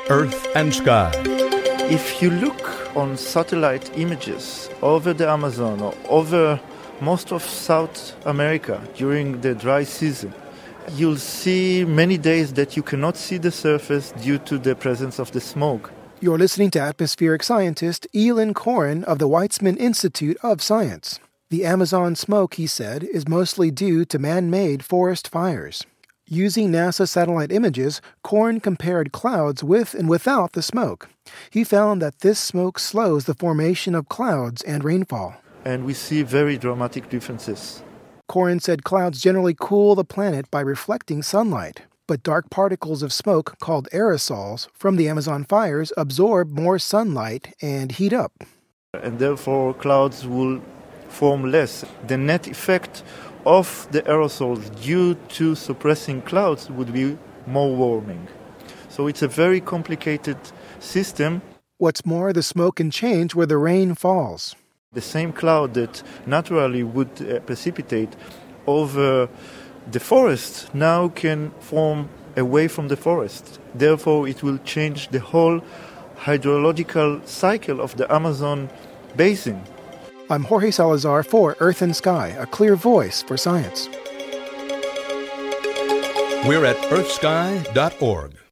Earth and Sky. If you look on satellite images over the Amazon or over most of South America during the dry season, you'll see many days that you cannot see the surface due to the presence of the smoke. You're listening to atmospheric scientist Elin Corin of the Weizmann Institute of Science. The Amazon smoke, he said, is mostly due to man-made forest fires. Using NASA satellite images, Corin compared clouds with and without the smoke. He found that this smoke slows the formation of clouds and rainfall. And we see very dramatic differences. Corin said clouds generally cool the planet by reflecting sunlight, but dark particles of smoke called aerosols from the Amazon fires absorb more sunlight and heat up. And therefore clouds will form less. The net effect of the aerosols due to suppressing clouds would be more warming. So it's a very complicated system. What's more, the smoke can change where the rain falls. The same cloud that naturally would precipitate over the forest now can form away from the forest. Therefore, it will change the whole hydrological cycle of the Amazon basin. I'm Jorge Salazar for Earth and Sky, a clear voice for science. We're at earthsky.org.